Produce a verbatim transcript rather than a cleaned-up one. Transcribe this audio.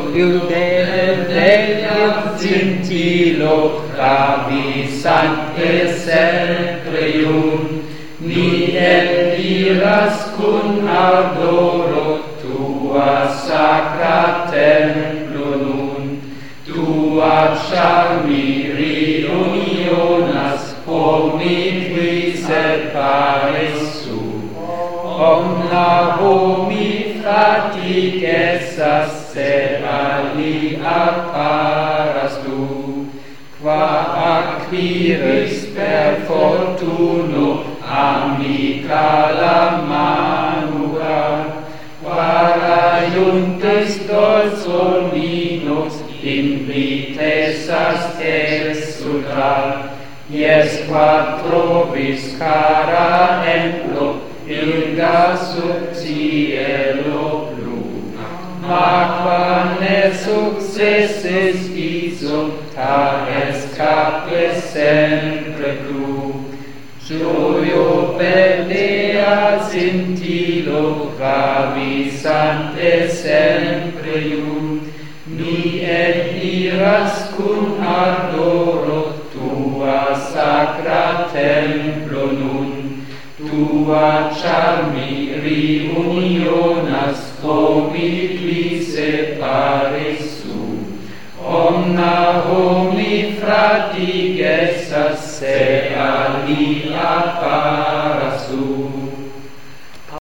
Iudeum scintilo ravissante semprium, ni eliras cum ardoro tua sacra templo nun, tua charmi reunionas homi separis su, omna homi fatigessas se alia paras tu, qua acquiris per fortuno amicala manura, quara iuntis dolso minus invitesas exultar, ies quad trovis cara emplo ilga sub cielo blu, ma qua ne successis iso, ta escape sempre tu. Gioio bellea scintilo ravissante semprium, ni eliras cum ardoro tua sacra templo nun, tua charmi reunionas homi qui separis su, omna homi fratigessas se alia paris.